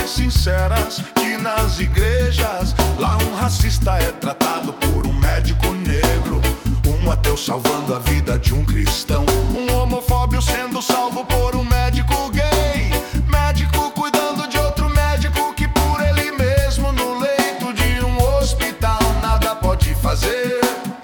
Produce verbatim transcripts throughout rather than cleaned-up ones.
mais sinceras que nas igrejas. Lá um racista é tratado por um médico negro, um ateu salvando a vida de um cristão, um homofóbico sendo salvo por um médico gay, médico cuidando de outro médico que por ele mesmo no leito de um hospital nada pode fazer,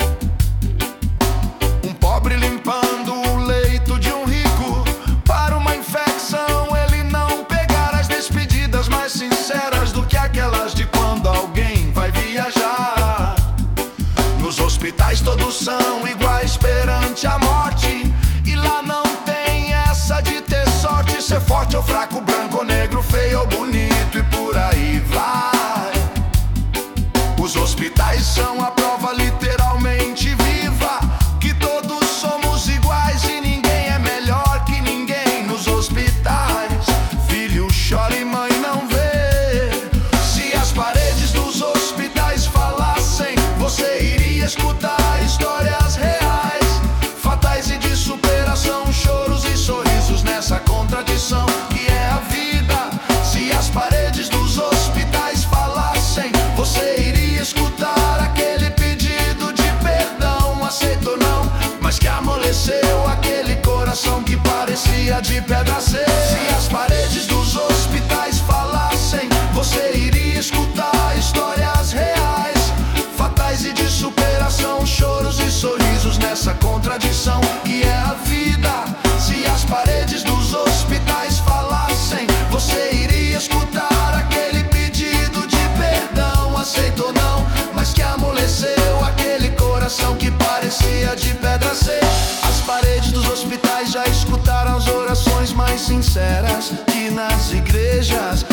um pobre limpando o leito de um rico para uma infecção ele não pegar as despedidas mais sinceras do que aquelas de quando alguém vai viajar. Nos hospitais todos são iguais perante a morte, e lá não tem essa de ter sorte, ser forte ou fraco, branco ou negro, feio ou bonito, e por aí vai. Os hospitais são a prova literalmente viva que todos somos iguais e ninguém é melhor que ninguém nos hospitais. Filho chora e mãe não vê. Se as paredes dos hospitais falassem, você iria escutar histórias reais, fatais e de superação, choros e sorrisos nessa contradição que é a vida. Se as paredes dos hospitais falassem, você iria escutar aquele pedido de perdão, aceito ou não, mas que amoleceu aquele coração que parecia de pedra ser. Se as paredes dos hospitais falassem, você iria escutar histórias reais, fatais e de superação, choros e sorrisos nessa contradição que é a vida. Se as paredes dos hospitais falassem, você iria escutar aquele pedido de perdão, aceito ou não, mas que amoleceu aquele coração que parecia de pedra ser. As paredes dos hospitais já escutaram as orações mais sinceras que nas igrejas.